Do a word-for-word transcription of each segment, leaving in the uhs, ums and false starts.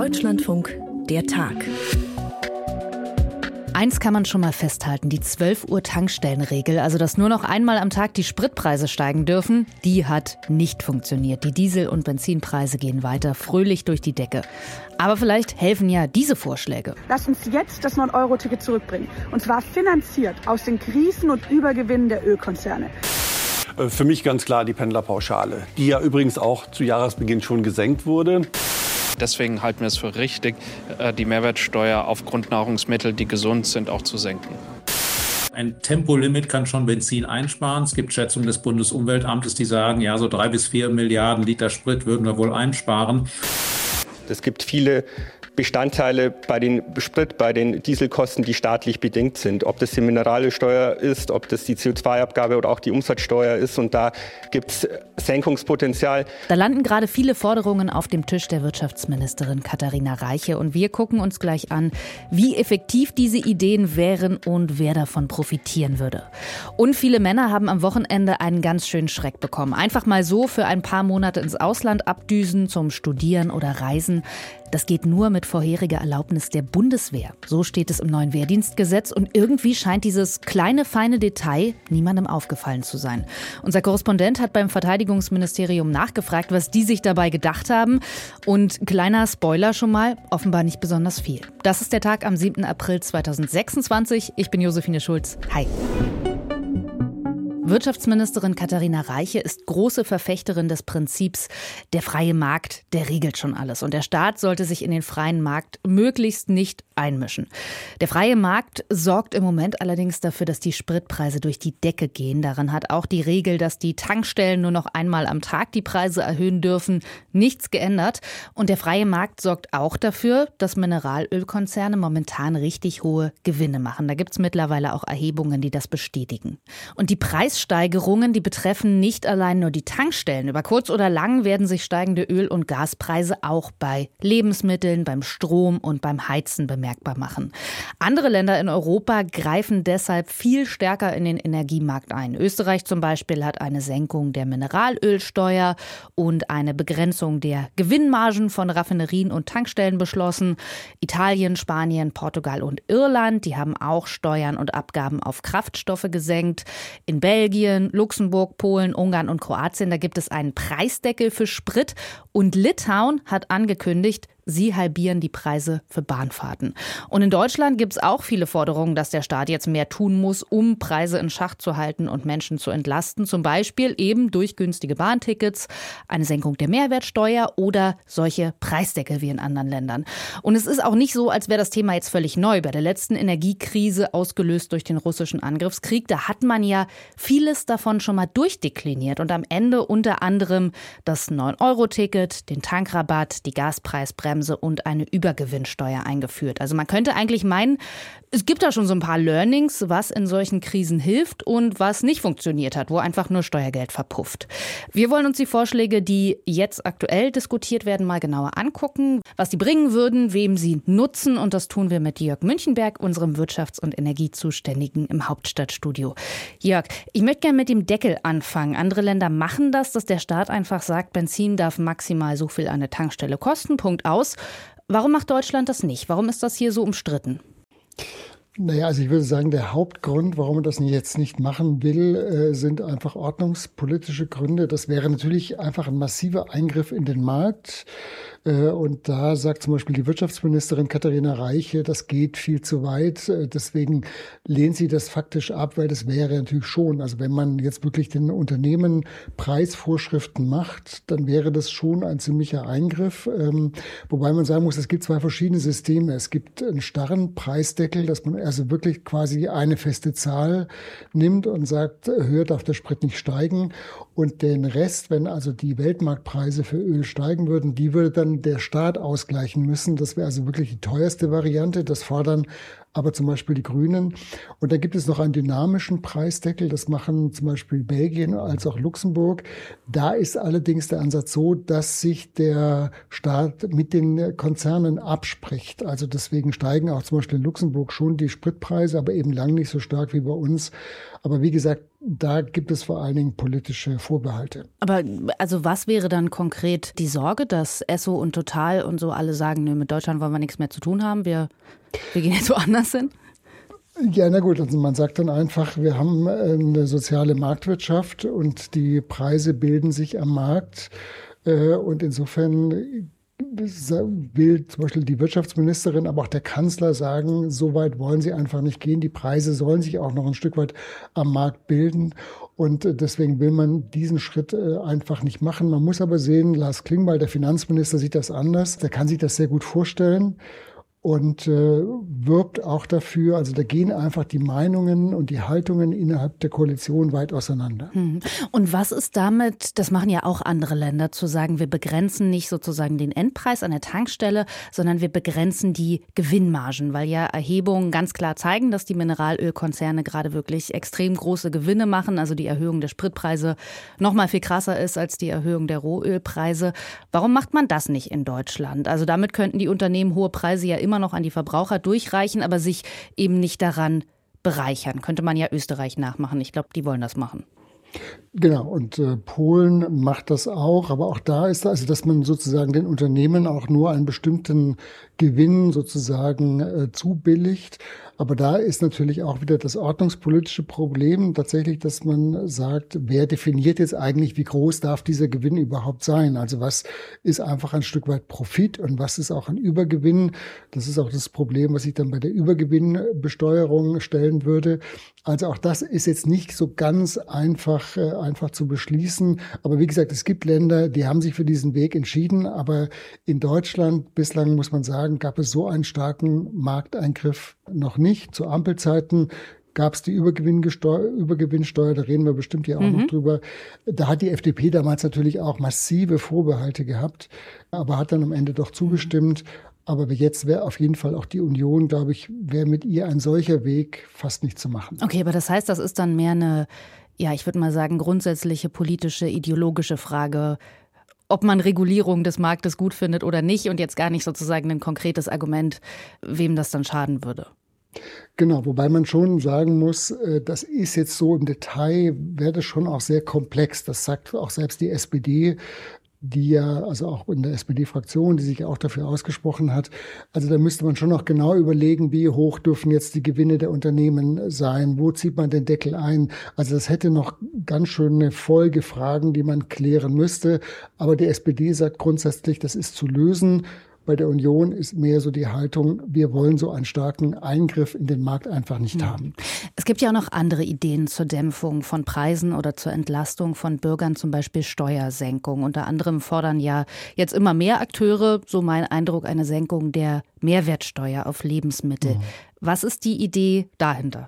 Deutschlandfunk, der Tag. Eins kann man schon mal festhalten, die zwölf Uhr Tankstellenregel, also dass nur noch einmal am Tag die Spritpreise steigen dürfen, die hat nicht funktioniert. Die Diesel- und Benzinpreise gehen weiter fröhlich durch die Decke. Aber vielleicht helfen ja diese Vorschläge. Lass uns jetzt das neun Euro Ticket zurückbringen. Und zwar finanziert aus den Krisen und Übergewinnen der Ölkonzerne. Für mich ganz klar die Pendlerpauschale, die ja übrigens auch zu Jahresbeginn schon gesenkt wurde. Deswegen halten wir es für richtig, die Mehrwertsteuer auf Grundnahrungsmittel, die gesund sind, auch zu senken. Ein Tempolimit kann schon Benzin einsparen. Es gibt Schätzungen des Bundesumweltamtes, die sagen, ja, so drei bis vier Milliarden Liter Sprit würden wir wohl einsparen. Es gibt viele Bestandteile bei den Sprit, bei den Dieselkosten, die staatlich bedingt sind. Ob das die Mineralölsteuer ist, ob das die C O zwei Abgabe oder auch die Umsatzsteuer ist. Und da gibt es Senkungspotenzial. Da landen gerade viele Forderungen auf dem Tisch der Wirtschaftsministerin Katharina Reiche. Und wir gucken uns gleich an, wie effektiv diese Ideen wären und wer davon profitieren würde. Und viele Männer haben am Wochenende einen ganz schönen Schreck bekommen. Einfach mal so für ein paar Monate ins Ausland abdüsen, zum Studieren oder Reisen. Das geht nur mit vorheriger Erlaubnis der Bundeswehr. So steht es im neuen Wehrdienstgesetz. Und irgendwie scheint dieses kleine, feine Detail niemandem aufgefallen zu sein. Unser Korrespondent hat beim Verteidigungsministerium nachgefragt, was die sich dabei gedacht haben. Und kleiner Spoiler schon mal, offenbar nicht besonders viel. Das ist der Tag am siebten April zweitausendsechsundzwanzig. Ich bin Josephine Schulz. Hi. Wirtschaftsministerin Katharina Reiche ist große Verfechterin des Prinzips, der freie Markt, der regelt schon alles. Und der Staat sollte sich in den freien Markt möglichst nicht einmischen. Der freie Markt sorgt im Moment allerdings dafür, dass die Spritpreise durch die Decke gehen. Daran hat auch die Regel, dass die Tankstellen nur noch einmal am Tag die Preise erhöhen dürfen, nichts geändert. Und der freie Markt sorgt auch dafür, dass Mineralölkonzerne momentan richtig hohe Gewinne machen. Da gibt es mittlerweile auch Erhebungen, die das bestätigen. Und die Preissteigerungen, die betreffen nicht allein nur die Tankstellen. Über kurz oder lang werden sich steigende Öl- und Gaspreise auch bei Lebensmitteln, beim Strom und beim Heizen bemerkbar machen. Andere Länder in Europa greifen deshalb viel stärker in den Energiemarkt ein. Österreich zum Beispiel hat eine Senkung der Mineralölsteuer und eine Begrenzung der Gewinnmargen von Raffinerien und Tankstellen beschlossen. Italien, Spanien, Portugal und Irland, die haben auch Steuern und Abgaben auf Kraftstoffe gesenkt. In Belgien, Luxemburg, Polen, Ungarn und Kroatien, da gibt es einen Preisdeckel für Sprit. Und Litauen hat angekündigt, sie halbieren die Preise für Bahnfahrten. Und in Deutschland gibt es auch viele Forderungen, dass der Staat jetzt mehr tun muss, um Preise in Schach zu halten und Menschen zu entlasten. Zum Beispiel eben durch günstige Bahntickets, eine Senkung der Mehrwertsteuer oder solche Preisdeckel wie in anderen Ländern. Und es ist auch nicht so, als wäre das Thema jetzt völlig neu. Bei der letzten Energiekrise, ausgelöst durch den russischen Angriffskrieg, da hat man ja vieles davon schon mal durchdekliniert. Und am Ende unter anderem das neun Euro Ticket, den Tankrabatt, die Gaspreisbremse und eine Übergewinnsteuer eingeführt. Also man könnte eigentlich meinen, es gibt da schon so ein paar Learnings, was in solchen Krisen hilft und was nicht funktioniert hat, wo einfach nur Steuergeld verpufft. Wir wollen uns die Vorschläge, die jetzt aktuell diskutiert werden, mal genauer angucken, was die bringen würden, wem sie nutzen. Und das tun wir mit Jörg Münchenberg, unserem Wirtschafts- und Energiezuständigen im Hauptstadtstudio. Jörg, ich möchte gerne mit dem Deckel anfangen. Andere Länder machen das, dass der Staat einfach sagt, Benzin darf maximal so viel an der Tankstelle kosten, Punkt aus. Warum macht Deutschland das nicht? Warum ist das hier so umstritten? Naja, also ich würde sagen, der Hauptgrund, warum man das jetzt nicht machen will, äh, sind einfach ordnungspolitische Gründe. Das wäre natürlich einfach ein massiver Eingriff in den Markt. Äh, und da sagt zum Beispiel die Wirtschaftsministerin Katharina Reiche, das geht viel zu weit. Äh, deswegen lehnt sie das faktisch ab, weil das wäre natürlich schon, also wenn man jetzt wirklich den Unternehmen Preisvorschriften macht, dann wäre das schon ein ziemlicher Eingriff. Ähm, wobei man sagen muss, es gibt zwei verschiedene Systeme. Es gibt einen starren Preisdeckel, dass man also wirklich quasi eine feste Zahl nimmt und sagt, höher darf der Sprit nicht steigen. Und den Rest, wenn also die Weltmarktpreise für Öl steigen würden, die würde dann der Staat ausgleichen müssen. Das wäre also wirklich die teuerste Variante. Das fordern aber zum Beispiel die Grünen. Und dann gibt es noch einen dynamischen Preisdeckel, das machen zum Beispiel Belgien als auch Luxemburg. Da ist allerdings der Ansatz so, dass sich der Staat mit den Konzernen abspricht. Also deswegen steigen auch zum Beispiel in Luxemburg schon die Spritpreise, aber eben lang nicht so stark wie bei uns. Aber wie gesagt, da gibt es vor allen Dingen politische Vorbehalte. Aber also was wäre dann konkret die Sorge, dass Esso und Total und so alle sagen, nö, mit Deutschland wollen wir nichts mehr zu tun haben, wir, wir gehen jetzt woanders hin? Ja, na gut, also man sagt dann einfach, wir haben eine soziale Marktwirtschaft und die Preise bilden sich am Markt. Und insofern will zum Beispiel die Wirtschaftsministerin, aber auch der Kanzler sagen, so weit wollen sie einfach nicht gehen. Die Preise sollen sich auch noch ein Stück weit am Markt bilden. Und deswegen will man diesen Schritt einfach nicht machen. Man muss aber sehen, Lars Klingbeil, der Finanzminister, sieht das anders. Der kann sich das sehr gut vorstellen und äh, wirbt auch dafür. Also da gehen einfach die Meinungen und die Haltungen innerhalb der Koalition weit auseinander. Und was ist damit, das machen ja auch andere Länder, zu sagen, wir begrenzen nicht sozusagen den Endpreis an der Tankstelle, sondern wir begrenzen die Gewinnmargen, weil ja Erhebungen ganz klar zeigen, dass die Mineralölkonzerne gerade wirklich extrem große Gewinne machen, also die Erhöhung der Spritpreise noch mal viel krasser ist als die Erhöhung der Rohölpreise. Warum macht man das nicht in Deutschland? Also damit könnten die Unternehmen hohe Preise ja immer noch an die Verbraucher durchreichen, aber sich eben nicht daran bereichern. Könnte man ja Österreich nachmachen. Ich glaube, die wollen das machen. Genau, und äh, Polen macht das auch, aber auch da ist also, dass man sozusagen den Unternehmen auch nur einen bestimmten Gewinn sozusagen äh, zubilligt. Aber da ist natürlich auch wieder das ordnungspolitische Problem tatsächlich, dass man sagt, wer definiert jetzt eigentlich, wie groß darf dieser Gewinn überhaupt sein? Also was ist einfach ein Stück weit Profit und was ist auch ein Übergewinn? Das ist auch das Problem, was ich dann bei der Übergewinnbesteuerung stellen würde. Also auch das ist jetzt nicht so ganz einfach, äh, einfach zu beschließen. Aber wie gesagt, es gibt Länder, die haben sich für diesen Weg entschieden. Aber in Deutschland bislang, muss man sagen, gab es so einen starken Markteingriff noch nicht. Zu Ampelzeiten gab es die Übergewinnsteuer, Übergewinnsteuer, da reden wir bestimmt ja auch mhm. noch drüber. Da hat die F D P damals natürlich auch massive Vorbehalte gehabt, aber hat dann am Ende doch zugestimmt. Aber jetzt wäre auf jeden Fall auch die Union, glaube ich, wäre mit ihr ein solcher Weg fast nicht zu machen. Okay, aber das heißt, das ist dann mehr eine, ja, ich würde mal sagen, grundsätzliche politische, ideologische Frage, ob man Regulierung des Marktes gut findet oder nicht und jetzt gar nicht sozusagen ein konkretes Argument, wem das dann schaden würde. Genau, wobei man schon sagen muss, das ist jetzt so im Detail, wäre das schon auch sehr komplex. Das sagt auch selbst die S P D, die ja, also auch in der S P D-Fraktion, die sich auch dafür ausgesprochen hat. Also da müsste man schon noch genau überlegen, wie hoch dürfen jetzt die Gewinne der Unternehmen sein, wo zieht man den Deckel ein. Also das hätte noch ganz schöne Folgefragen, die man klären müsste. Aber die S P D sagt grundsätzlich, das ist zu lösen. Bei der Union ist mehr so die Haltung, wir wollen so einen starken Eingriff in den Markt einfach nicht mhm. haben. Es gibt ja auch noch andere Ideen zur Dämpfung von Preisen oder zur Entlastung von Bürgern, zum Beispiel Steuersenkung. Unter anderem fordern ja jetzt immer mehr Akteure, so mein Eindruck, eine Senkung der Mehrwertsteuer auf Lebensmittel. Mhm. Was ist die Idee dahinter?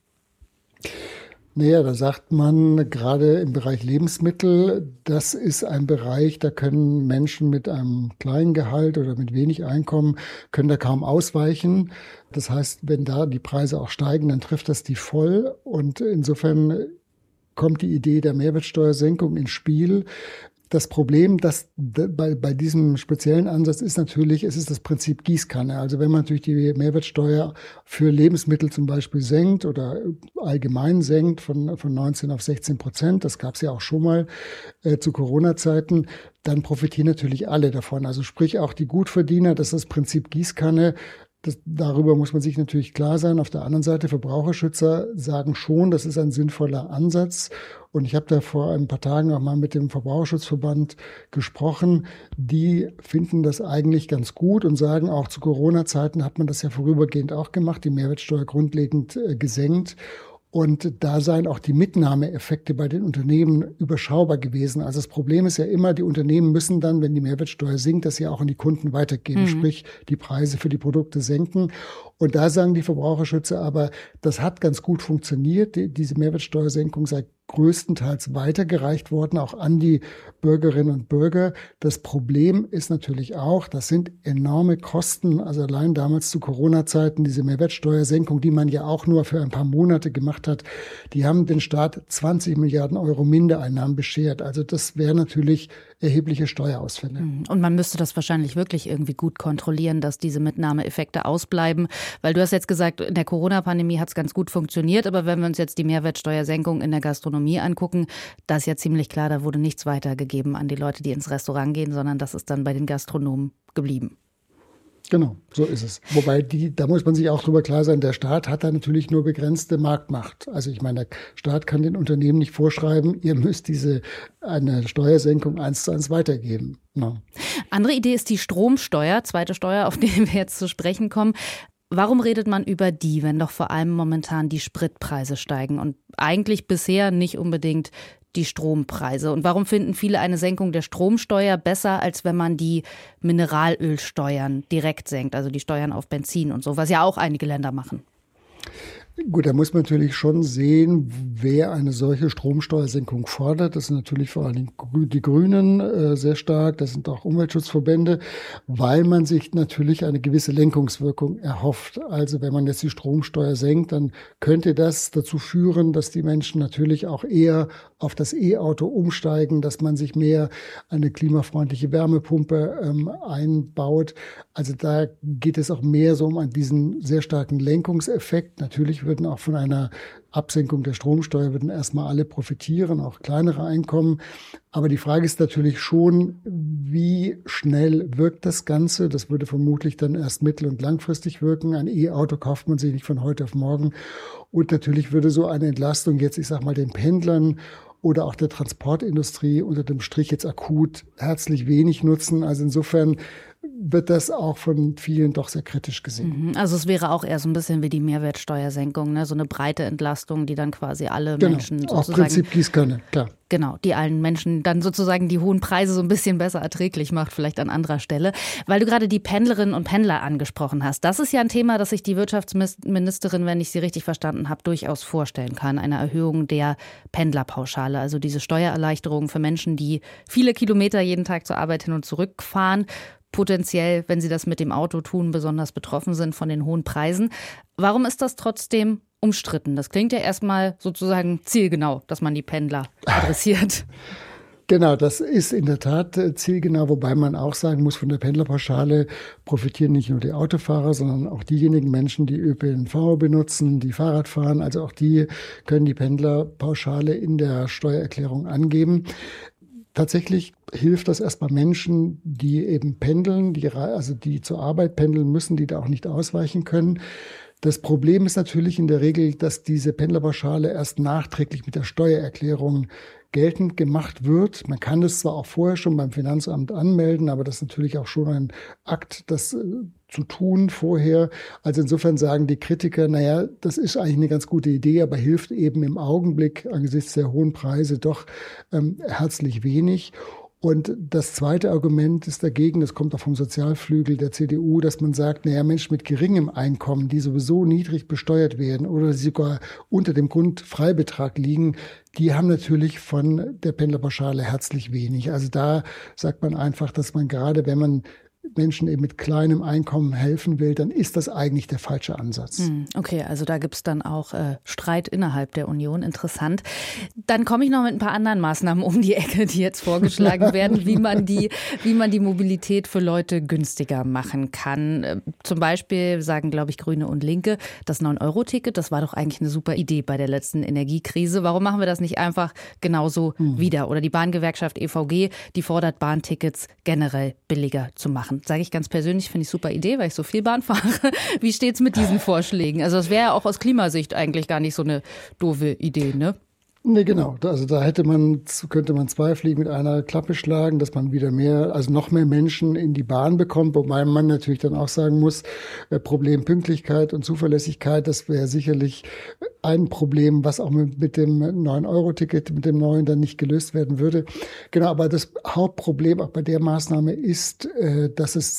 Naja, da sagt man gerade im Bereich Lebensmittel, das ist ein Bereich, da können Menschen mit einem kleinen Gehalt oder mit wenig Einkommen, können da kaum ausweichen. Das heißt, wenn da die Preise auch steigen, dann trifft das die voll. Und insofern kommt die Idee der Mehrwertsteuersenkung ins Spiel. Das Problem, das bei, bei diesem speziellen Ansatz ist natürlich, es ist das Prinzip Gießkanne. Also wenn man natürlich die Mehrwertsteuer für Lebensmittel zum Beispiel senkt oder allgemein senkt von, von neunzehn auf sechzehn Prozent, das gab es ja auch schon mal äh, zu Corona-Zeiten, dann profitieren natürlich alle davon. Also sprich auch die Gutverdiener, das ist das Prinzip Gießkanne. Das, darüber muss man sich natürlich klar sein. Auf der anderen Seite, Verbraucherschützer sagen schon, das ist ein sinnvoller Ansatz. Und ich habe da vor ein paar Tagen auch mal mit dem Verbraucherschutzverband gesprochen. Die finden das eigentlich ganz gut und sagen, auch zu Corona-Zeiten hat man das ja vorübergehend auch gemacht, die Mehrwertsteuer grundlegend äh, gesenkt. Und da seien auch die Mitnahmeeffekte bei den Unternehmen überschaubar gewesen. Also das Problem ist ja immer, die Unternehmen müssen dann, wenn die Mehrwertsteuer sinkt, das ja auch an die Kunden weitergeben, mhm. sprich die Preise für die Produkte senken. Und da sagen die Verbraucherschützer aber, das hat ganz gut funktioniert. Die, diese Mehrwertsteuersenkung sei größtenteils weitergereicht worden, auch an die Bürgerinnen und Bürger. Das Problem ist natürlich auch, das sind enorme Kosten. Also allein damals zu Corona-Zeiten, diese Mehrwertsteuersenkung, die man ja auch nur für ein paar Monate gemacht hat, die haben den Staat zwanzig Milliarden Euro Mindereinnahmen beschert. Also das wäre natürlich erhebliche Steuerausfälle. Und man müsste das wahrscheinlich wirklich irgendwie gut kontrollieren, dass diese Mitnahmeeffekte ausbleiben. Weil du hast jetzt gesagt, in der Corona-Pandemie hat es ganz gut funktioniert. Aber wenn wir uns jetzt die Mehrwertsteuersenkung in der Gastronomie angucken, da ist ja ziemlich klar, da wurde nichts weitergegeben an die Leute, die ins Restaurant gehen, sondern das ist dann bei den Gastronomen geblieben. Genau, so ist es. Wobei, die, da muss man sich auch drüber klar sein, der Staat hat da natürlich nur begrenzte Marktmacht. Also ich meine, der Staat kann den Unternehmen nicht vorschreiben, ihr müsst diese eine Steuersenkung eins zu eins weitergeben. No. Andere Idee ist die Stromsteuer, zweite Steuer, auf die wir jetzt zu sprechen kommen. Warum redet man über die, wenn doch vor allem momentan die Spritpreise steigen und eigentlich bisher nicht unbedingt die Strompreise? Und warum finden viele eine Senkung der Stromsteuer besser, als wenn man die Mineralölsteuern direkt senkt, also die Steuern auf Benzin und so, was ja auch einige Länder machen? Gut, da muss man natürlich schon sehen, wer eine solche Stromsteuersenkung fordert. Das sind natürlich vor allen Dingen die Grünen äh, sehr stark, das sind auch Umweltschutzverbände, weil man sich natürlich eine gewisse Lenkungswirkung erhofft. Also wenn man jetzt die Stromsteuer senkt, dann könnte das dazu führen, dass die Menschen natürlich auch eher auf das E-Auto umsteigen, dass man sich mehr eine klimafreundliche Wärmepumpe ähm, einbaut. Also da geht es auch mehr so um diesen sehr starken Lenkungseffekt. Natürlich würden auch von einer Absenkung der Stromsteuer würden erstmal alle profitieren, auch kleinere Einkommen. Aber die Frage ist natürlich schon, wie schnell wirkt das Ganze? Das würde vermutlich dann erst mittel- und langfristig wirken. Ein E-Auto kauft man sich nicht von heute auf morgen. Und natürlich würde so eine Entlastung jetzt, ich sag mal, den Pendlern oder auch der Transportindustrie unter dem Strich jetzt akut herzlich wenig nutzen. Also insofern wird das auch von vielen doch sehr kritisch gesehen. Also es wäre auch eher so ein bisschen wie die Mehrwertsteuersenkung, ne? So eine breite Entlastung, die dann quasi alle genau, Menschen sozusagen... Auch Prinzip Gießkanne, klar. Genau, die allen Menschen dann sozusagen die hohen Preise so ein bisschen besser erträglich macht, vielleicht an anderer Stelle. Weil du gerade die Pendlerinnen und Pendler angesprochen hast. Das ist ja ein Thema, das sich die Wirtschaftsministerin, wenn ich sie richtig verstanden habe, durchaus vorstellen kann. Eine Erhöhung der Pendlerpauschale, also diese Steuererleichterung für Menschen, die viele Kilometer jeden Tag zur Arbeit hin und zurück fahren. Potenziell, wenn sie das mit dem Auto tun, besonders betroffen sind von den hohen Preisen. Warum ist das trotzdem umstritten? Das klingt ja erstmal sozusagen zielgenau, dass man die Pendler adressiert. Genau, das ist in der Tat zielgenau, wobei man auch sagen muss, von der Pendlerpauschale profitieren nicht nur die Autofahrer, sondern auch diejenigen Menschen, die Ö P N V benutzen, die Fahrrad fahren. Also auch die können die Pendlerpauschale in der Steuererklärung angeben. Tatsächlich hilft das erstmal Menschen, die eben pendeln, die, also die zur Arbeit pendeln müssen, die da auch nicht ausweichen können. Das Problem ist natürlich in der Regel, dass diese Pendlerpauschale erst nachträglich mit der Steuererklärung geltend gemacht wird. Man kann es zwar auch vorher schon beim Finanzamt anmelden, aber das ist natürlich auch schon ein Akt, das äh, zu tun vorher. Also insofern sagen die Kritiker, naja, das ist eigentlich eine ganz gute Idee, aber hilft eben im Augenblick angesichts der hohen Preise doch ähm, herzlich wenig. Und das zweite Argument ist dagegen, das kommt auch vom Sozialflügel der C D U, dass man sagt, naja, Menschen mit geringem Einkommen, die sowieso niedrig besteuert werden oder sogar unter dem Grundfreibetrag liegen, die haben natürlich von der Pendlerpauschale herzlich wenig. Also da sagt man einfach, dass man gerade, wenn man Menschen eben mit kleinem Einkommen helfen will, dann ist das eigentlich der falsche Ansatz. Okay, also da gibt es dann auch äh, Streit innerhalb der Union. Interessant. Dann komme ich noch mit ein paar anderen Maßnahmen um die Ecke, die jetzt vorgeschlagen werden, wie man die, wie man die Mobilität für Leute günstiger machen kann. Zum Beispiel sagen, glaube ich, Grüne und Linke, das neun Euro Ticket, das war doch eigentlich eine super Idee bei der letzten Energiekrise. Warum machen wir das nicht einfach genauso hm. wieder? Oder die Bahngewerkschaft E V G, die fordert, Bahntickets generell billiger zu machen. Sage ich ganz persönlich, finde ich super Idee, weil ich so viel Bahn fahre. Wie steht's mit diesen Vorschlägen? Also das wäre ja auch aus Klimasicht eigentlich gar nicht so eine doofe Idee, ne? Nee, genau. Also da hätte man, könnte man zwei Fliegen mit einer Klappe schlagen, dass man wieder mehr, also noch mehr Menschen in die Bahn bekommt, wobei man natürlich dann auch sagen muss, Problem Pünktlichkeit und Zuverlässigkeit, das wäre sicherlich ein Problem, was auch mit, mit dem neun Euro Ticket, mit dem neuen dann nicht gelöst werden würde. Genau, aber das Hauptproblem auch bei der Maßnahme ist, dass es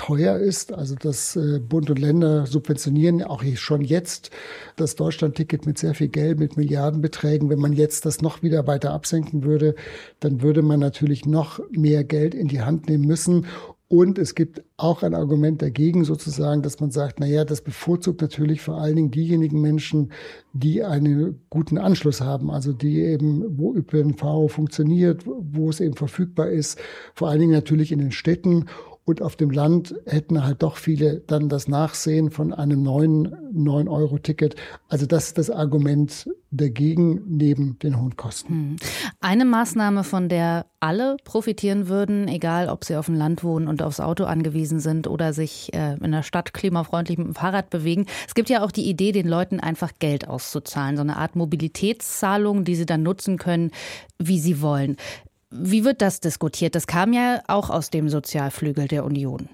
teuer ist. Also dass äh, Bund und Länder subventionieren auch schon jetzt das Deutschland-Ticket mit sehr viel Geld, mit Milliardenbeträgen. Wenn man jetzt das noch wieder weiter absenken würde, dann würde man natürlich noch mehr Geld in die Hand nehmen müssen. Und es gibt auch ein Argument dagegen sozusagen, dass man sagt, na ja, das bevorzugt natürlich vor allen Dingen diejenigen Menschen, die einen guten Anschluss haben, also die eben, wo Ö P N V funktioniert, wo es eben verfügbar ist, vor allen Dingen natürlich in den Städten. Und auf dem Land hätten halt doch viele dann das Nachsehen von einem neuen neun Euro Ticket. Also das ist das Argument dagegen neben den hohen Kosten. Eine Maßnahme, von der alle profitieren würden, egal ob sie auf dem Land wohnen und aufs Auto angewiesen sind oder sich äh, in der Stadt klimafreundlich mit dem Fahrrad bewegen. Es gibt ja auch die Idee, den Leuten einfach Geld auszuzahlen, so eine Art Mobilitätszahlung, die sie dann nutzen können, wie sie wollen. Wie wird das diskutiert? Das kam ja auch aus dem Sozialflügel der Union.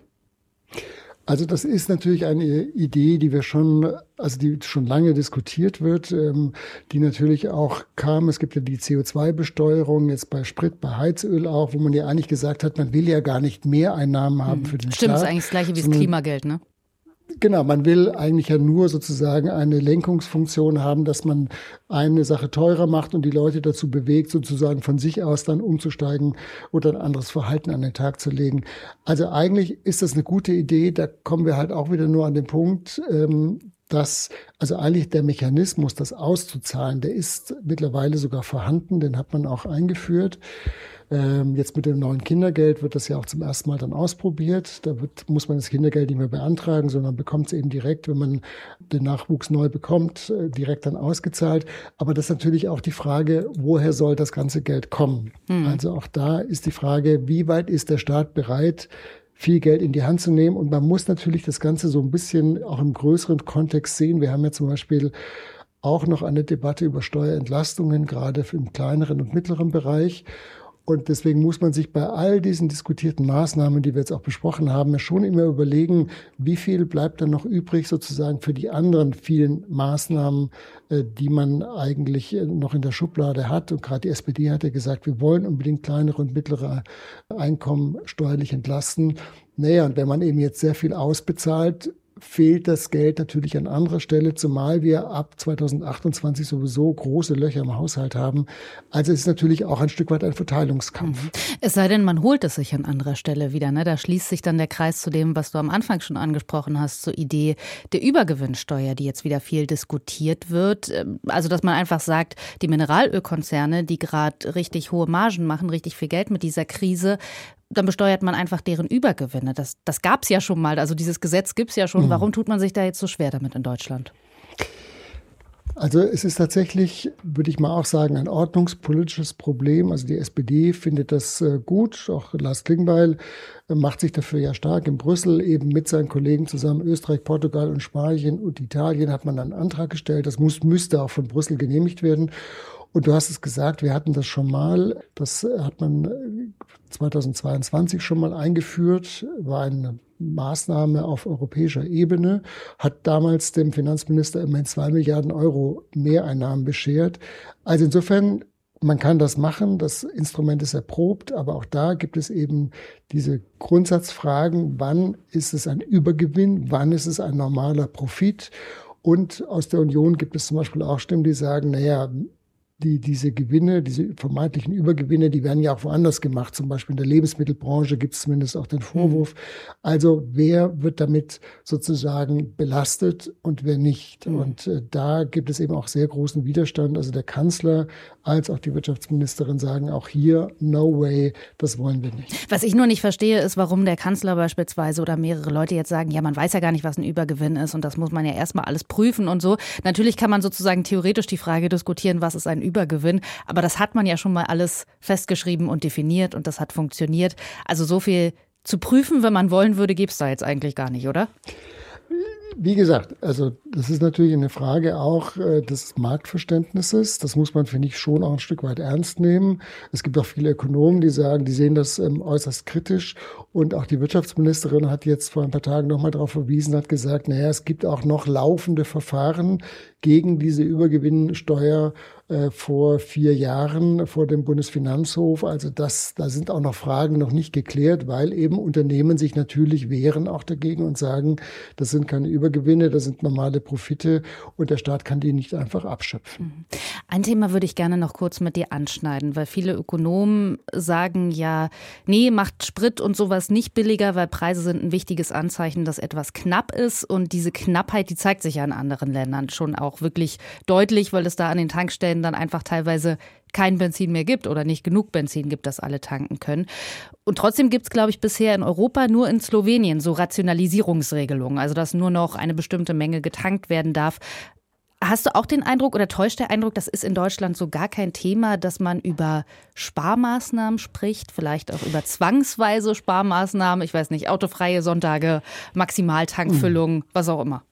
Also das ist natürlich eine Idee, die wir schon, also die schon lange diskutiert wird, ähm, die natürlich auch kam. Es gibt ja die C O zwei Besteuerung jetzt bei Sprit, bei Heizöl auch, wo man ja eigentlich gesagt hat, man will ja gar nicht mehr Einnahmen haben für den Stimmt, Staat. Stimmt, ist eigentlich das Gleiche wie das Klimageld, ne? Genau, man will eigentlich ja nur sozusagen eine Lenkungsfunktion haben, dass man eine Sache teurer macht und die Leute dazu bewegt, sozusagen von sich aus dann umzusteigen oder ein anderes Verhalten an den Tag zu legen. Also eigentlich ist das eine gute Idee, da kommen wir halt auch wieder nur an den Punkt, dass also eigentlich der Mechanismus, das auszuzahlen, der ist mittlerweile sogar vorhanden, den hat man auch eingeführt. Jetzt mit dem neuen Kindergeld wird das ja auch zum ersten Mal dann ausprobiert. Da wird, muss man das Kindergeld nicht mehr beantragen, sondern bekommt es eben direkt, wenn man den Nachwuchs neu bekommt, direkt dann ausgezahlt. Aber das ist natürlich auch die Frage, woher soll das ganze Geld kommen? Mhm. Also auch da ist die Frage, wie weit ist der Staat bereit, viel Geld in die Hand zu nehmen? Und man muss natürlich das Ganze so ein bisschen auch im größeren Kontext sehen. Wir haben ja zum Beispiel auch noch eine Debatte über Steuerentlastungen, gerade im kleineren und mittleren Bereich. Und deswegen muss man sich bei all diesen diskutierten Maßnahmen, die wir jetzt auch besprochen haben, ja schon immer überlegen, wie viel bleibt dann noch übrig sozusagen für die anderen vielen Maßnahmen, die man eigentlich noch in der Schublade hat. Und gerade die S P D hat ja gesagt, wir wollen unbedingt kleinere und mittlere Einkommen steuerlich entlasten. Naja, und wenn man eben jetzt sehr viel ausbezahlt, fehlt das Geld natürlich an anderer Stelle, zumal wir ab zweitausendachtundzwanzig sowieso große Löcher im Haushalt haben. Also es ist natürlich auch ein Stück weit ein Verteilungskampf. Es sei denn, man holt es sich an anderer Stelle wieder, ne? Da schließt sich dann der Kreis zu dem, was du am Anfang schon angesprochen hast, zur Idee der Übergewinnsteuer, die jetzt wieder viel diskutiert wird. Also dass man einfach sagt, die Mineralölkonzerne, die gerade richtig hohe Margen machen, richtig viel Geld mit dieser Krise, dann besteuert man einfach deren Übergewinne. Das, das gab es ja schon mal. Also dieses Gesetz gibt es ja schon. Mhm. Warum tut man sich da jetzt so schwer damit in Deutschland? Also es ist tatsächlich, würde ich mal auch sagen, ein ordnungspolitisches Problem. Also die S P D findet das gut. Auch Lars Klingbeil macht sich dafür ja stark. In Brüssel eben mit seinen Kollegen zusammen, Österreich, Portugal und Spanien und Italien, hat man einen Antrag gestellt. Das muss, müsste auch von Brüssel genehmigt werden. Und du hast es gesagt, wir hatten das schon mal, das hat man zweitausendzweiundzwanzig schon mal eingeführt, war eine Maßnahme auf europäischer Ebene, hat damals dem Finanzminister immerhin zwei Milliarden Euro Mehreinnahmen beschert. Also insofern, man kann das machen, das Instrument ist erprobt, aber auch da gibt es eben diese Grundsatzfragen, wann ist es ein Übergewinn, wann ist es ein normaler Profit? Und aus der Union gibt es zum Beispiel auch Stimmen, die sagen, naja, Die, diese Gewinne, diese vermeintlichen Übergewinne, die werden ja auch woanders gemacht. Zum Beispiel in der Lebensmittelbranche gibt es zumindest auch den Vorwurf. Also wer wird damit sozusagen belastet und wer nicht? Mhm. Und äh, da gibt es eben auch sehr großen Widerstand. Also der Kanzler als auch die Wirtschaftsministerin sagen auch hier, no way, das wollen wir nicht. Was ich nur nicht verstehe, ist, warum der Kanzler beispielsweise oder mehrere Leute jetzt sagen, ja, man weiß ja gar nicht, was ein Übergewinn ist und das muss man ja erstmal alles prüfen und so. Natürlich kann man sozusagen theoretisch die Frage diskutieren, was ist ein Übergewinn, aber das hat man ja schon mal alles festgeschrieben und definiert und das hat funktioniert. Also so viel zu prüfen, wenn man wollen würde, gibt es da jetzt eigentlich gar nicht, oder? Wie gesagt, also das ist natürlich eine Frage auch äh, des Marktverständnisses. Das muss man, finde ich, schon auch ein Stück weit ernst nehmen. Es gibt auch viele Ökonomen, die sagen, die sehen das ähm, äußerst kritisch. Und auch die Wirtschaftsministerin hat jetzt vor ein paar Tagen nochmal darauf verwiesen, hat gesagt, naja, es gibt auch noch laufende Verfahren gegen diese Übergewinnsteuer äh, vor vier Jahren vor dem Bundesfinanzhof. Also das, da sind auch noch Fragen noch nicht geklärt, weil eben Unternehmen sich natürlich wehren auch dagegen und sagen, das sind keine Übergewinne, das sind normale Profite und der Staat kann die nicht einfach abschöpfen. Ein Thema würde ich gerne noch kurz mit dir anschneiden, weil viele Ökonomen sagen ja, nee, macht Sprit und sowas nicht billiger, weil Preise sind ein wichtiges Anzeichen, dass etwas knapp ist. Und diese Knappheit, die zeigt sich ja in anderen Ländern schon auch wirklich deutlich, weil es da an den Tankstellen dann einfach teilweise kein Benzin mehr gibt oder nicht genug Benzin gibt, dass alle tanken können. Und trotzdem gibt es, glaube ich, bisher in Europa nur in Slowenien so Rationalisierungsregelungen, also dass nur noch eine bestimmte Menge getankt werden darf. Hast du auch den Eindruck oder täuscht der Eindruck, das ist in Deutschland so gar kein Thema, dass man über Sparmaßnahmen spricht, vielleicht auch über zwangsweise Sparmaßnahmen, ich weiß nicht, autofreie Sonntage, Maximaltankfüllung, mhm. was auch immer?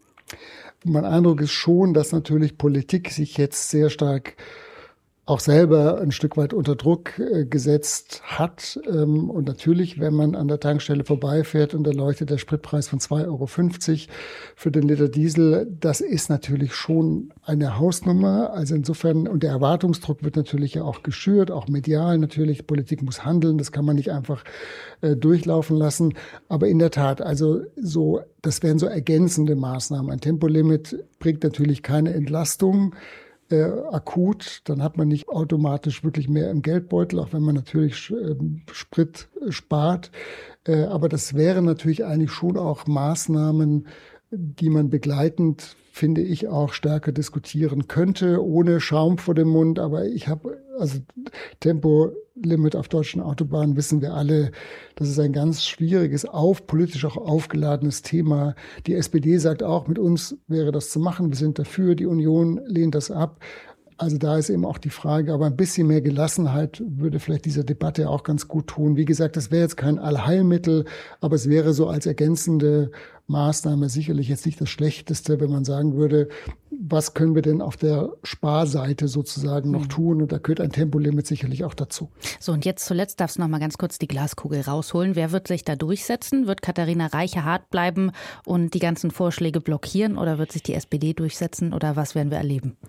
Mein Eindruck ist schon, dass natürlich Politik sich jetzt sehr stark auch selber ein Stück weit unter Druck äh, gesetzt hat. Ähm, und natürlich, wenn man an der Tankstelle vorbeifährt und da leuchtet der Spritpreis von zwei Euro fünfzig für den Liter Diesel, das ist natürlich schon eine Hausnummer. Also insofern, und der Erwartungsdruck wird natürlich ja auch geschürt, auch medial natürlich. Politik muss handeln, das kann man nicht einfach äh, durchlaufen lassen. Aber in der Tat, also so, das wären so ergänzende Maßnahmen. Ein Tempolimit bringt natürlich keine Entlastung. Äh, akut, dann hat man nicht automatisch wirklich mehr im Geldbeutel, auch wenn man natürlich äh, Sprit äh, spart. Äh, aber das wären natürlich eigentlich schon auch Maßnahmen, die man begleitend, finde ich, auch stärker diskutieren könnte, ohne Schaum vor dem Mund. Aber ich habe, also Tempolimit auf deutschen Autobahnen, wissen wir alle, das ist ein ganz schwieriges, auf, politisch auch aufgeladenes Thema. Die S P D sagt auch, mit uns wäre das zu machen. Wir sind dafür, die Union lehnt das ab. Also da ist eben auch die Frage, aber ein bisschen mehr Gelassenheit würde vielleicht dieser Debatte auch ganz gut tun. Wie gesagt, das wäre jetzt kein Allheilmittel, aber es wäre so als ergänzende Maßnahme sicherlich jetzt nicht das Schlechteste, wenn man sagen würde, was können wir denn auf der Sparseite sozusagen noch tun? Und da gehört ein Tempolimit sicherlich auch dazu. So, und jetzt zuletzt darfst du noch mal ganz kurz die Glaskugel rausholen. Wer wird sich da durchsetzen? Wird Katharina Reiche hart bleiben und die ganzen Vorschläge blockieren oder wird sich die S P D durchsetzen oder was werden wir erleben?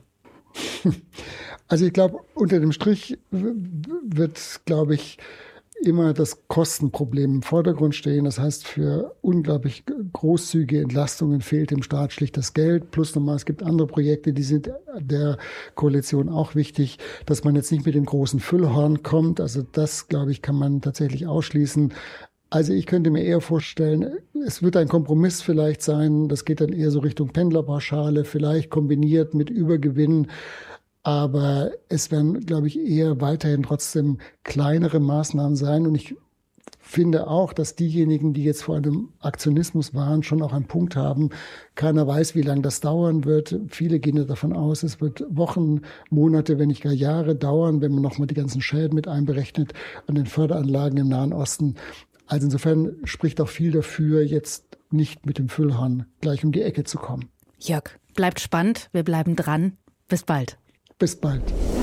Also ich glaube, unter dem Strich wird, glaube ich, immer das Kostenproblem im Vordergrund stehen. Das heißt, für unglaublich großzügige Entlastungen fehlt dem Staat schlicht das Geld. Plus nochmal, es gibt andere Projekte, die sind der Koalition auch wichtig, dass man jetzt nicht mit dem großen Füllhorn kommt. Also das, glaube ich, kann man tatsächlich ausschließen. Also ich könnte mir eher vorstellen, es wird ein Kompromiss vielleicht sein, das geht dann eher so Richtung Pendlerpauschale, vielleicht kombiniert mit Übergewinn, aber es werden, glaube ich, eher weiterhin trotzdem kleinere Maßnahmen sein und ich finde auch, dass diejenigen, die jetzt vor einem Aktionismus waren, schon auch einen Punkt haben. Keiner weiß, wie lange das dauern wird. Viele gehen davon aus, es wird Wochen, Monate, wenn nicht gar Jahre dauern, wenn man nochmal die ganzen Schäden mit einberechnet an den Förderanlagen im Nahen Osten. Also insofern spricht auch viel dafür, jetzt nicht mit dem Füllhorn gleich um die Ecke zu kommen. Jörg, bleibt spannend, wir bleiben dran. Bis bald. Bis bald.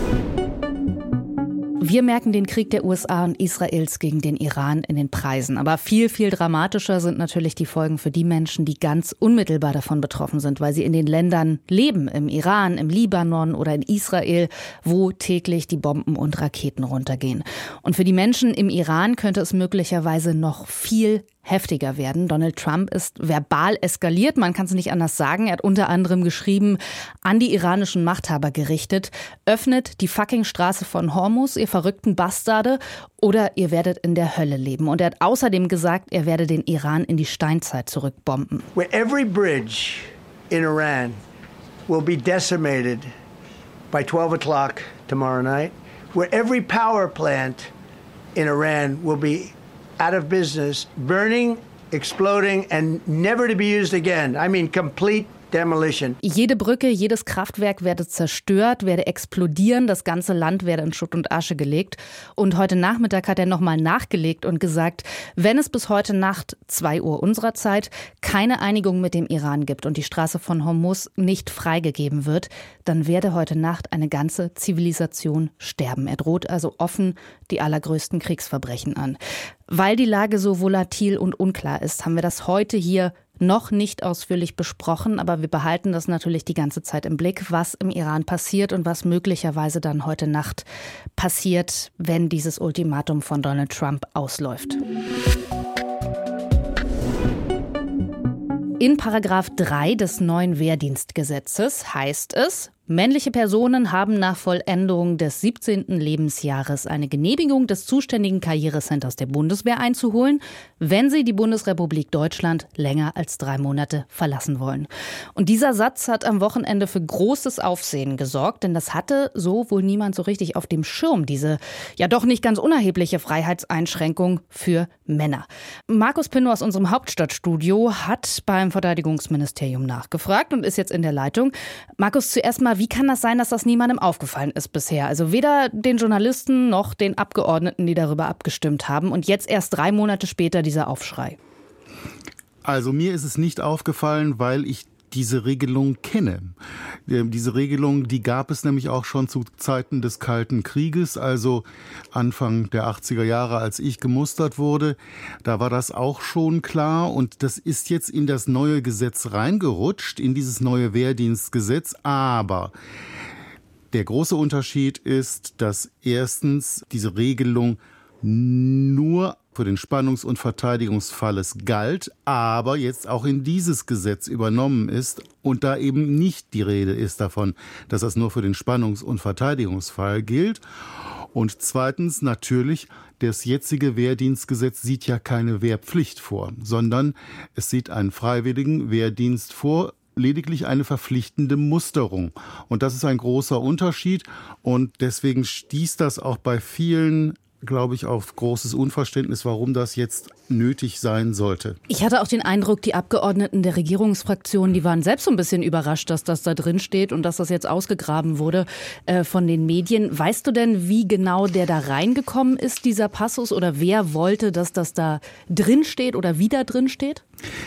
Wir merken den Krieg der U S A und Israels gegen den Iran in den Preisen. Aber viel, viel dramatischer sind natürlich die Folgen für die Menschen, die ganz unmittelbar davon betroffen sind, weil sie in den Ländern leben, im Iran, im Libanon oder in Israel, wo täglich die Bomben und Raketen runtergehen. Und für die Menschen im Iran könnte es möglicherweise noch viel heftiger werden. Donald Trump ist verbal eskaliert, man kann es nicht anders sagen. Er hat unter anderem geschrieben, an die iranischen Machthaber gerichtet, öffnet die fucking Straße von Hormuz, ihr verrückten Bastarde, oder ihr werdet in der Hölle leben. Und er hat außerdem gesagt, er werde den Iran in die Steinzeit zurückbomben. Where every bridge in Iran will be decimated by twelve o'clock tomorrow night, where every power plant in Iran will be out of business, burning, exploding and never to be used again. I mean, complete demolition. Jede Brücke, jedes Kraftwerk werde zerstört, werde explodieren, das ganze Land werde in Schutt und Asche gelegt. Und heute Nachmittag hat er nochmal nachgelegt und gesagt, wenn es bis heute Nacht, zwei Uhr unserer Zeit, keine Einigung mit dem Iran gibt und die Straße von Hormuz nicht freigegeben wird, dann werde heute Nacht eine ganze Zivilisation sterben. Er droht also offen die allergrößten Kriegsverbrechen an. Weil die Lage so volatil und unklar ist, haben wir das heute hier noch nicht ausführlich besprochen, aber wir behalten das natürlich die ganze Zeit im Blick, was im Iran passiert und was möglicherweise dann heute Nacht passiert, wenn dieses Ultimatum von Donald Trump ausläuft. In Paragraph drei des neuen Wehrdienstgesetzes heißt es, männliche Personen haben nach Vollendung des siebzehnten Lebensjahres eine Genehmigung des zuständigen Karrierecenters der Bundeswehr einzuholen, wenn sie die Bundesrepublik Deutschland länger als drei Monate verlassen wollen. Und dieser Satz hat am Wochenende für großes Aufsehen gesorgt, denn das hatte so wohl niemand so richtig auf dem Schirm, diese ja doch nicht ganz unerhebliche Freiheitseinschränkung für Männer. Markus Pinnow aus unserem Hauptstadtstudio hat beim Verteidigungsministerium nachgefragt und ist jetzt in der Leitung. Markus, zuerst mal, wie kann das sein, dass das niemandem aufgefallen ist bisher? Also weder den Journalisten noch den Abgeordneten, die darüber abgestimmt haben. Und jetzt erst drei Monate später dieser Aufschrei. Also mir ist es nicht aufgefallen, weil ich diese Regelung kenne. Diese Regelung, die gab es nämlich auch schon zu Zeiten des Kalten Krieges, also Anfang der achtziger Jahre, als ich gemustert wurde. Da war das auch schon klar und das ist jetzt in das neue Gesetz reingerutscht, in dieses neue Wehrdienstgesetz. Aber der große Unterschied ist, dass erstens diese Regelung nur für den Spannungs- und Verteidigungsfall es galt, aber jetzt auch in dieses Gesetz übernommen ist und da eben nicht die Rede ist davon, dass das nur für den Spannungs- und Verteidigungsfall gilt. Und zweitens natürlich, das jetzige Wehrdienstgesetz sieht ja keine Wehrpflicht vor, sondern es sieht einen freiwilligen Wehrdienst vor, lediglich eine verpflichtende Musterung. Und das ist ein großer Unterschied und deswegen stieß das auch bei vielen, glaube ich, auf großes Unverständnis, warum das jetzt nötig sein sollte. Ich hatte auch den Eindruck, die Abgeordneten der Regierungsfraktion, die waren selbst so ein bisschen überrascht, dass das da drin steht und dass das jetzt ausgegraben wurde äh, von den Medien. Weißt du denn, wie genau der da reingekommen ist, dieser Passus, oder wer wollte, dass das da drin steht oder wie da drin steht?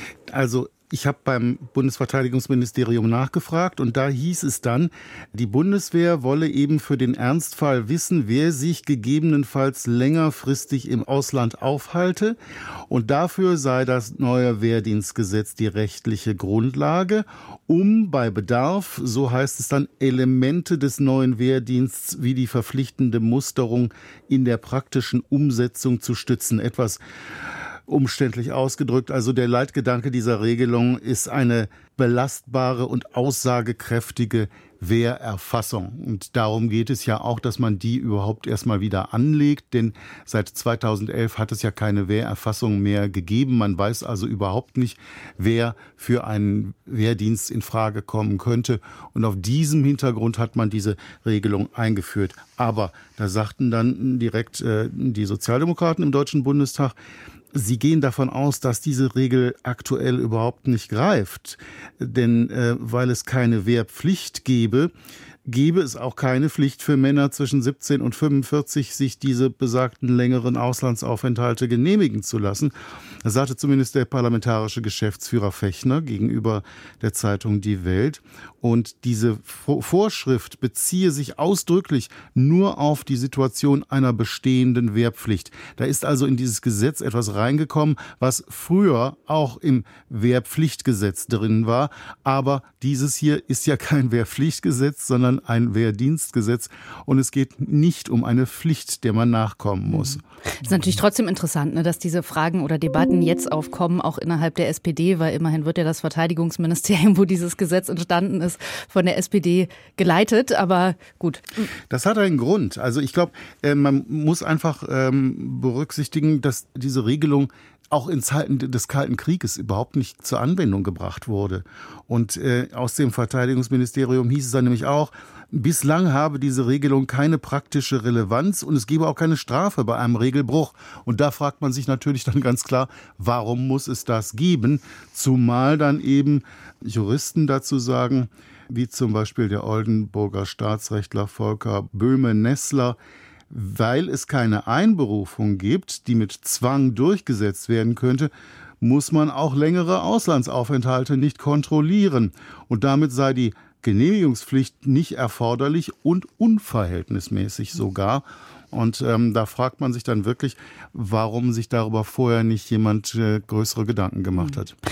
Also ich habe beim Bundesverteidigungsministerium nachgefragt und da hieß es dann, die Bundeswehr wolle eben für den Ernstfall wissen, wer sich gegebenenfalls längerfristig im Ausland aufhalte. Und dafür sei das neue Wehrdienstgesetz die rechtliche Grundlage, um bei Bedarf, so heißt es dann, Elemente des neuen Wehrdienstes wie die verpflichtende Musterung in der praktischen Umsetzung zu stützen. Etwas umständlich ausgedrückt. Also der Leitgedanke dieser Regelung ist eine belastbare und aussagekräftige Wehrerfassung. Und darum geht es ja auch, dass man die überhaupt erstmal wieder anlegt, denn seit zweitausendelf hat es ja keine Wehrerfassung mehr gegeben. Man weiß also überhaupt nicht, wer für einen Wehrdienst in Frage kommen könnte. Und auf diesem Hintergrund hat man diese Regelung eingeführt. Aber da sagten dann direkt äh, die Sozialdemokraten im Deutschen Bundestag, sie gehen davon aus, dass diese Regel aktuell überhaupt nicht greift. Denn äh, weil es keine Wehrpflicht gäbe, gäbe es auch keine Pflicht für Männer zwischen siebzehn und fünfundvierzig, sich diese besagten längeren Auslandsaufenthalte genehmigen zu lassen. Das sagte zumindest der parlamentarische Geschäftsführer Fechner gegenüber der Zeitung Die Welt. Und diese Vorschrift beziehe sich ausdrücklich nur auf die Situation einer bestehenden Wehrpflicht. Da ist also in dieses Gesetz etwas reingekommen, was früher auch im Wehrpflichtgesetz drin war. Aber dieses hier ist ja kein Wehrpflichtgesetz, sondern ein Wehrdienstgesetz. Und es geht nicht um eine Pflicht, der man nachkommen muss. Es ist natürlich trotzdem interessant, ne, dass diese Fragen oder Debatten jetzt aufkommen, auch innerhalb der S P D, weil immerhin wird ja das Verteidigungsministerium, wo dieses Gesetz entstanden ist, von der S P D geleitet. Aber gut. Das hat einen Grund. Also ich glaube, man muss einfach berücksichtigen, dass diese Regelung auch in Zeiten des Kalten Krieges überhaupt nicht zur Anwendung gebracht wurde. Und äh, aus dem Verteidigungsministerium hieß es dann nämlich auch, bislang habe diese Regelung keine praktische Relevanz und es gebe auch keine Strafe bei einem Regelbruch. Und da fragt man sich natürlich dann ganz klar, warum muss es das geben? Zumal dann eben Juristen dazu sagen, wie zum Beispiel der Oldenburger Staatsrechtler Volker Böhme-Nessler, weil es keine Einberufung gibt, die mit Zwang durchgesetzt werden könnte, muss man auch längere Auslandsaufenthalte nicht kontrollieren. Und damit sei die Genehmigungspflicht nicht erforderlich und unverhältnismäßig sogar. Und ähm, da fragt man sich dann wirklich, warum sich darüber vorher nicht jemand äh, größere Gedanken gemacht hat.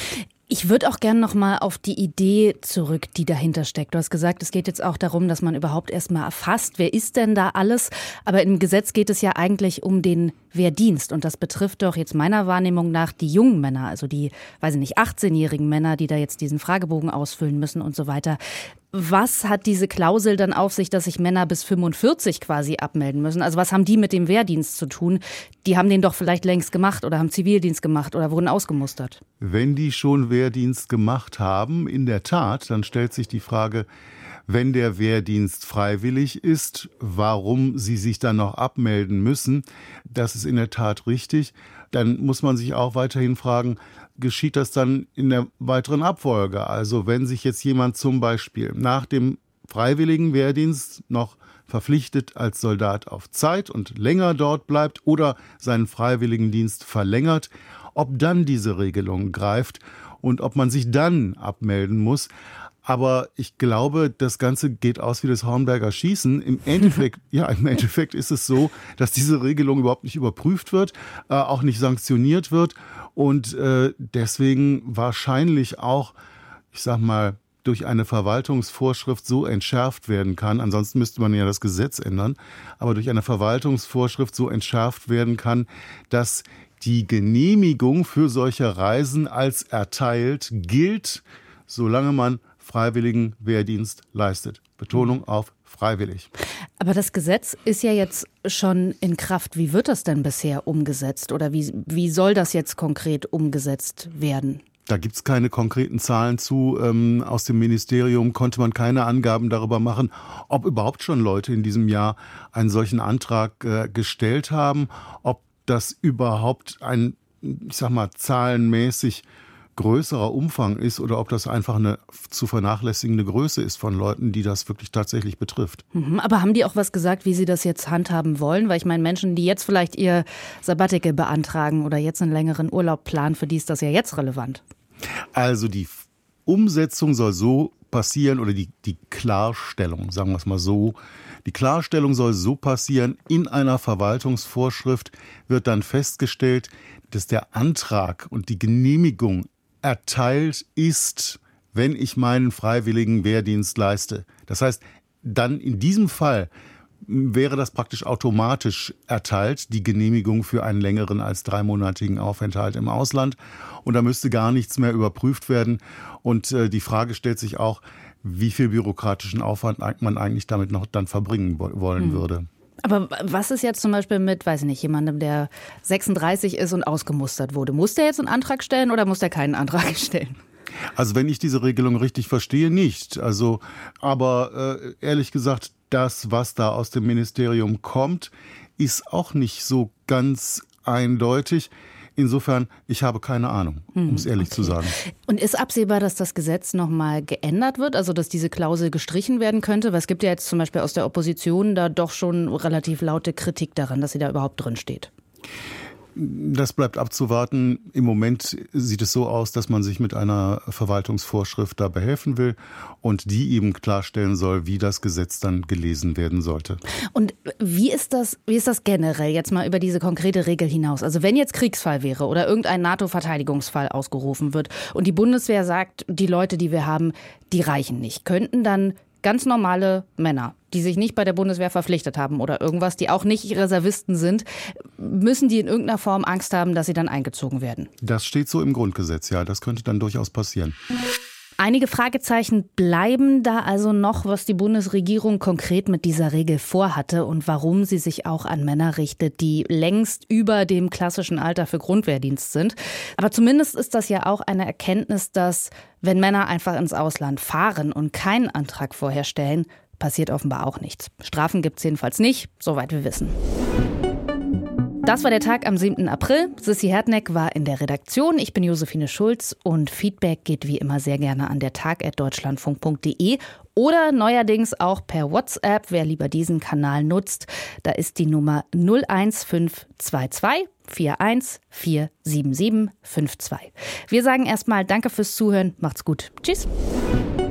Ich würde auch gerne noch mal auf die Idee zurück, die dahinter steckt. Du hast gesagt, es geht jetzt auch darum, dass man überhaupt erst mal erfasst, wer ist denn da alles? Aber im Gesetz geht es ja eigentlich um den Wehrdienst. Und das betrifft doch jetzt meiner Wahrnehmung nach die jungen Männer, also die, weiß ich nicht, achtzehnjährigen Männer, die da jetzt diesen Fragebogen ausfüllen müssen und so weiter. Was hat diese Klausel dann auf sich, dass sich Männer bis fünfundvierzig quasi abmelden müssen? Also was haben die mit dem Wehrdienst zu tun? Die haben den doch vielleicht längst gemacht oder haben Zivildienst gemacht oder wurden ausgemustert. Wenn die schon Wehrdienst gemacht haben, in der Tat, dann stellt sich die Frage, wenn der Wehrdienst freiwillig ist, warum sie sich dann noch abmelden müssen. Das ist in der Tat richtig. Dann muss man sich auch weiterhin fragen, geschieht das dann in der weiteren Abfolge? Also wenn sich jetzt jemand zum Beispiel nach dem freiwilligen Wehrdienst noch verpflichtet als Soldat auf Zeit und länger dort bleibt oder seinen freiwilligen Dienst verlängert, ob dann diese Regelung greift und ob man sich dann abmelden muss. Aber ich glaube, das Ganze geht aus wie das Hornberger Schießen. Im Endeffekt, ja, im Endeffekt ist es so, dass diese Regelung überhaupt nicht überprüft wird, äh, auch nicht sanktioniert wird und äh, deswegen wahrscheinlich auch, ich sag mal, durch eine Verwaltungsvorschrift so entschärft werden kann. Ansonsten müsste man ja das Gesetz ändern. Aber durch eine Verwaltungsvorschrift so entschärft werden kann, dass die Genehmigung für solche Reisen als erteilt gilt, solange man freiwilligen Wehrdienst leistet. Betonung auf freiwillig. Aber das Gesetz ist ja jetzt schon in Kraft. Wie wird das denn bisher umgesetzt? Oder wie, wie soll das jetzt konkret umgesetzt werden? Da gibt's keine konkreten Zahlen zu. Ähm, aus dem Ministerium konnte man keine Angaben darüber machen, ob überhaupt schon Leute in diesem Jahr einen solchen Antrag äh, gestellt haben, ob das überhaupt ein, ich sag mal, zahlenmäßig größerer Umfang ist oder ob das einfach eine zu vernachlässigende Größe ist von Leuten, die das wirklich tatsächlich betrifft. Mhm, aber haben die auch was gesagt, wie sie das jetzt handhaben wollen? Weil ich meine, Menschen, die jetzt vielleicht ihr Sabbatical beantragen oder jetzt einen längeren Urlaub planen, für die ist das ja jetzt relevant. Also die Umsetzung soll so passieren oder die, die Klarstellung, sagen wir es mal so, die Klarstellung soll so passieren, in einer Verwaltungsvorschrift wird dann festgestellt, dass der Antrag und die Genehmigung erteilt ist, wenn ich meinen freiwilligen Wehrdienst leiste. Das heißt, dann in diesem Fall wäre das praktisch automatisch erteilt, die Genehmigung für einen längeren als dreimonatigen Aufenthalt im Ausland. Und da müsste gar nichts mehr überprüft werden. Und äh, die Frage stellt sich auch, wie viel bürokratischen Aufwand man eigentlich damit noch dann verbringen wollen hm. würde. Aber was ist jetzt zum Beispiel mit, weiß ich nicht, jemandem, der sechsunddreißig ist und ausgemustert wurde? Muss der jetzt einen Antrag stellen oder muss der keinen Antrag stellen? Also wenn ich diese Regelung richtig verstehe, nicht. Also, aber äh, ehrlich gesagt, das, was da aus dem Ministerium kommt, ist auch nicht so ganz eindeutig. Insofern, ich habe keine Ahnung, um es ehrlich okay. zu sagen. Und ist absehbar, dass das Gesetz nochmal geändert wird, also dass diese Klausel gestrichen werden könnte? Weil es gibt ja jetzt zum Beispiel aus der Opposition da doch schon relativ laute Kritik daran, dass sie da überhaupt drin steht. Das bleibt abzuwarten. Im Moment sieht es so aus, dass man sich mit einer Verwaltungsvorschrift da behelfen will und die eben klarstellen soll, wie das Gesetz dann gelesen werden sollte. Und wie ist das, wie ist das generell jetzt mal über diese konkrete Regel hinaus? Also wenn jetzt Kriegsfall wäre oder irgendein NATO-Verteidigungsfall ausgerufen wird und die Bundeswehr sagt, die Leute, die wir haben, die reichen nicht, könnten dann ganz normale Männer, die sich nicht bei der Bundeswehr verpflichtet haben oder irgendwas, die auch nicht Reservisten sind, müssen die in irgendeiner Form Angst haben, dass sie dann eingezogen werden? Das steht so im Grundgesetz, ja. Das könnte dann durchaus passieren. Einige Fragezeichen bleiben da also noch, was die Bundesregierung konkret mit dieser Regel vorhatte und warum sie sich auch an Männer richtet, die längst über dem klassischen Alter für Grundwehrdienst sind. Aber zumindest ist das ja auch eine Erkenntnis, dass, wenn Männer einfach ins Ausland fahren und keinen Antrag vorher stellen, passiert offenbar auch nichts. Strafen gibt's jedenfalls nicht, soweit wir wissen. Das war der Tag am siebten April. Sissi Hertneck war in der Redaktion. Ich bin Josephine Schulz und Feedback geht wie immer sehr gerne an der tag at deutschlandfunk punkt de oder neuerdings auch per WhatsApp, wer lieber diesen Kanal nutzt. Da ist die Nummer null eins fünf zwei zwei vier eins vier sieben sieben fünf zwei. Wir sagen erstmal Danke fürs Zuhören. Macht's gut. Tschüss.